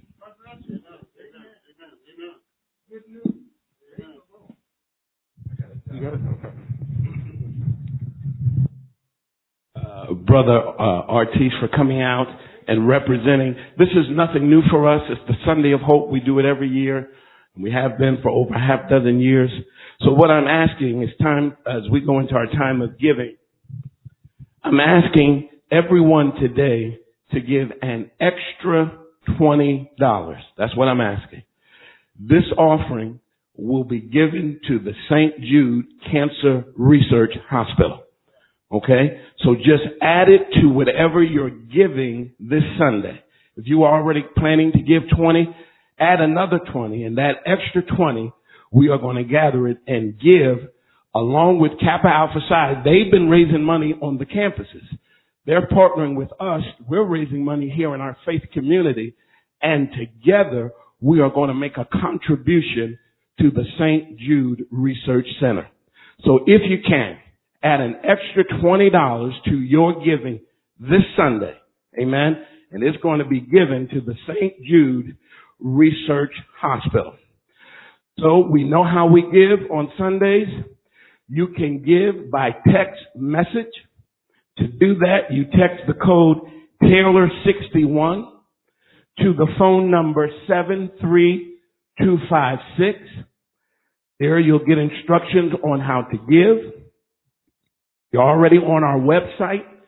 Uh, Brother uh, Ortiz for coming out and representing. This is nothing new for us. It's the Sunday of Hope. We do it every year. We have been for over half dozen years. So what I'm asking is time, as we go into our time of giving, I'm asking everyone today to give an extra twenty dollars. That's what I'm asking. This offering will be given to the Saint Jude Cancer Research Hospital. Okay? So just add it to whatever you're giving this Sunday. If you are already planning to give twenty, add another twenty, and that extra twenty, we are going to gather it and give along with Kappa Alpha Psi. They've been raising money on the campuses. They're partnering with us. We're raising money here in our faith community, and together we are going to make a contribution to the Saint Jude Research Center. So if you can, add an extra twenty dollars to your giving this Sunday. Amen. And it's going to be given to the Saint Jude Research Hospital. So we know how we give on Sundays. You can give by text message. To do that, you text the code Taylor sixty-one to the phone number seven three two five six. There you'll get instructions on how to give. You're already on our website.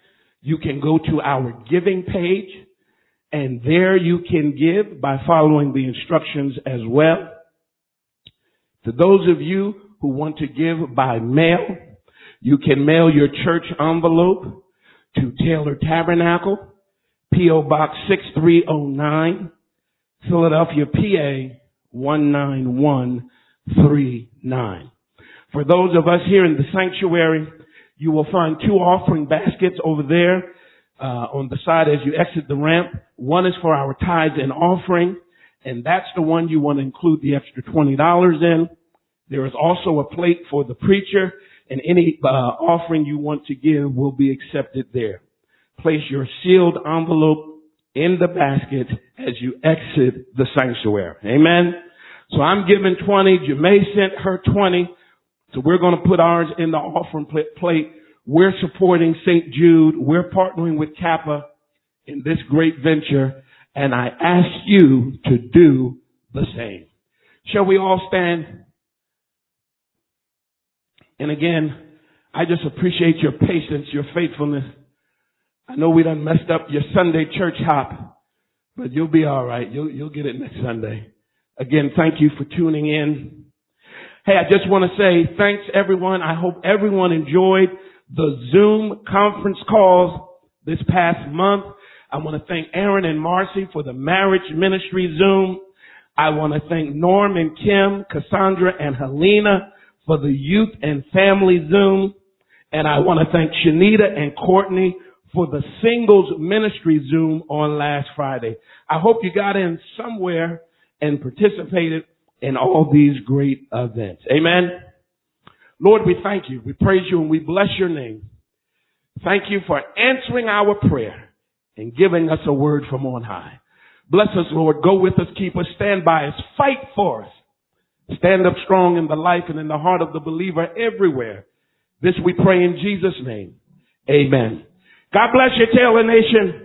You can go to our giving page, and there you can give by following the instructions as well. To those of you who want to give by mail, you can mail your church envelope to Taylor Tabernacle, P O Box six three oh nine, Philadelphia, P A one nine one three nine. For those of us here in the sanctuary, you will find two offering baskets over there uh, on the side as you exit the ramp. One is for our tithes and offering, and that's the one you want to include the extra twenty dollars in. There is also a plate for the preacher, and any uh, offering you want to give will be accepted there. Place your sealed envelope in the basket as you exit the sanctuary. Amen. So I'm giving twenty. Jemay sent her twenty. So we're going to put ours in the offering plate. We're supporting Saint Jude. We're partnering with Kappa in this great venture. And I ask you to do the same. Shall we all stand? And again, I just appreciate your patience, your faithfulness. I know we done messed up your Sunday church hop, but you'll be all right. You'll, you'll get it next Sunday. Again, thank you for tuning in. Hey, I just want to say thanks, everyone. I hope everyone enjoyed the Zoom conference calls this past month. I want to thank Aaron and Marcy for the marriage ministry Zoom. I want to thank Norm and Kim, Cassandra and Helena for the youth and family Zoom. And I want to thank Shanita and Courtney for the singles ministry Zoom on last Friday. I hope you got in somewhere and participated in all these great events. Amen. Lord, we thank you. We praise you and we bless your name. Thank you for answering our prayer and giving us a word from on high. Bless us, Lord. Go with us. Keep us. Stand by us. Fight for us. Stand up strong in the life and in the heart of the believer everywhere. This we pray in Jesus' name. Amen. God bless you, Taylor Nation.